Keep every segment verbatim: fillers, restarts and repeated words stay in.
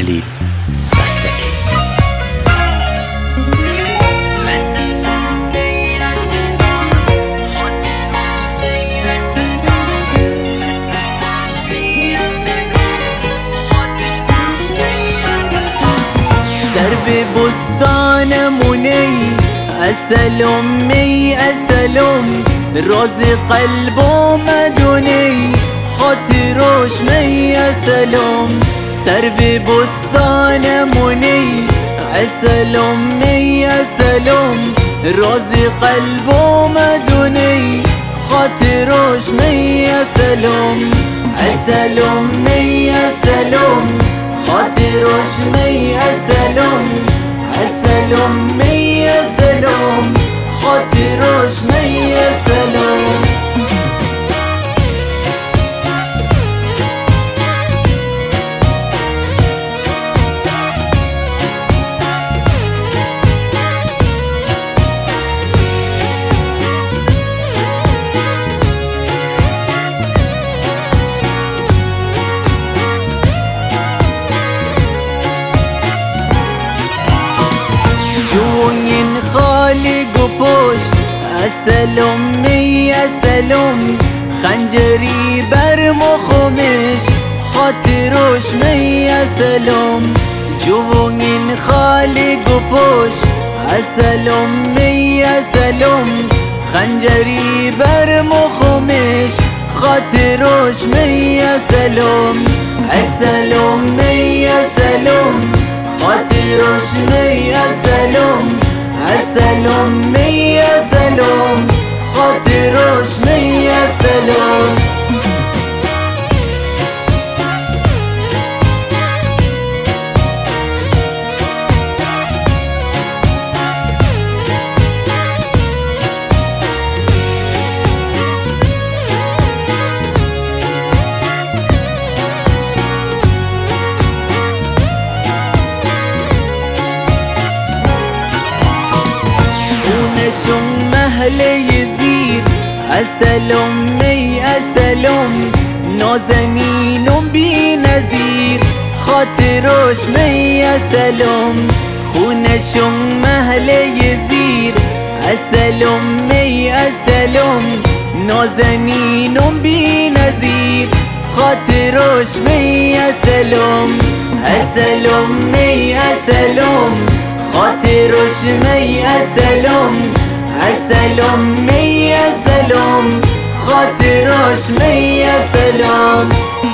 خلیل رستکی. درب بستانمونی اسلمی اسلم راز قلب و مدونی خاطرش می اسلم. سر به بستانمونی اسلمی اسلم راز قلب و مدونی خاطرش می اسلم. اسلم می اسلم خاطرش می اسلم. اسلم می اسلم خاطرش می اسلم. خالق و پشت اسلم می اسلم خنجری بر مخمش خاطرش می اسلم. جوین خالق و پشت اسلم می اسلم خنجری بر مخمش خاطرش می اسلم. اسلم می اسلم خاطرش می اسلم. اسلم می اسلم خاطرش می اسلم. خونشون محل یزید اسلم می اسلم نازنین و بی نظیر خاطرش می اسلم. خونشون محل یزید اسلم می اسلم نازنین و بی نظیر خاطرش می اسلم. اسلم می اسلم خاطرش می اسلم. اسلم می اسلم خاطرش می اسلم.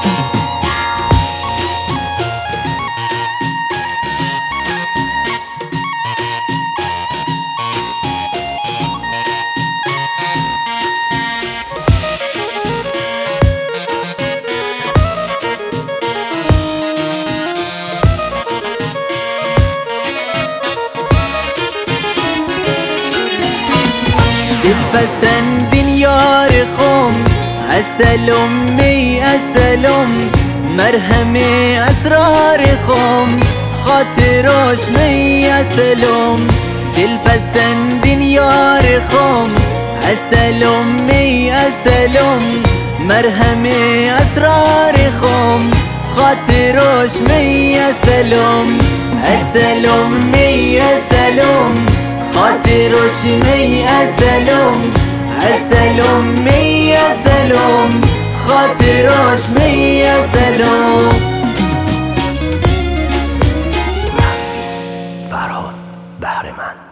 دلپسندین یار خم اسلم می اسلم مرهم اسرار خم خاطرش می اسلم. دلپسندین یار خم اسلم می اسلم مرهم اسرار خم خاطرش می اسلم. اسلم می اسلم خاطرش می اسلم. اسلم می اسلم خاطرش می اسلم. رمزی فرهاد بهرمند.